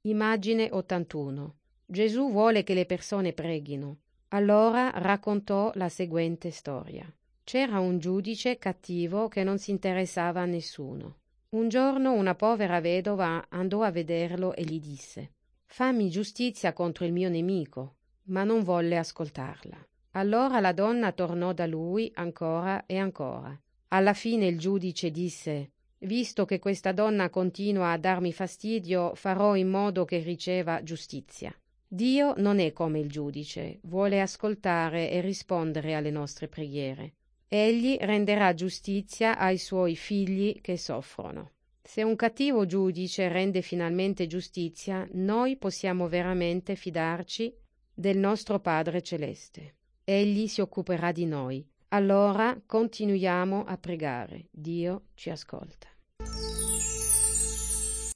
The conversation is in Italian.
Immagine 81. Gesù vuole che le persone preghino. Allora raccontò la seguente storia. C'era un giudice cattivo che non si interessava a nessuno. Un giorno una povera vedova andò a vederlo e gli disse: «Fammi giustizia contro il mio nemico», ma non volle ascoltarla. Allora la donna tornò da lui ancora e ancora. Alla fine il giudice disse: «Visto che questa donna continua a darmi fastidio, farò in modo che riceva giustizia». Dio non è come il giudice, vuole ascoltare e rispondere alle nostre preghiere. Egli renderà giustizia ai suoi figli che soffrono. Se un cattivo giudice rende finalmente giustizia, noi possiamo veramente fidarci del nostro Padre Celeste. Egli si occuperà di noi. Allora continuiamo a pregare. Dio ci ascolta.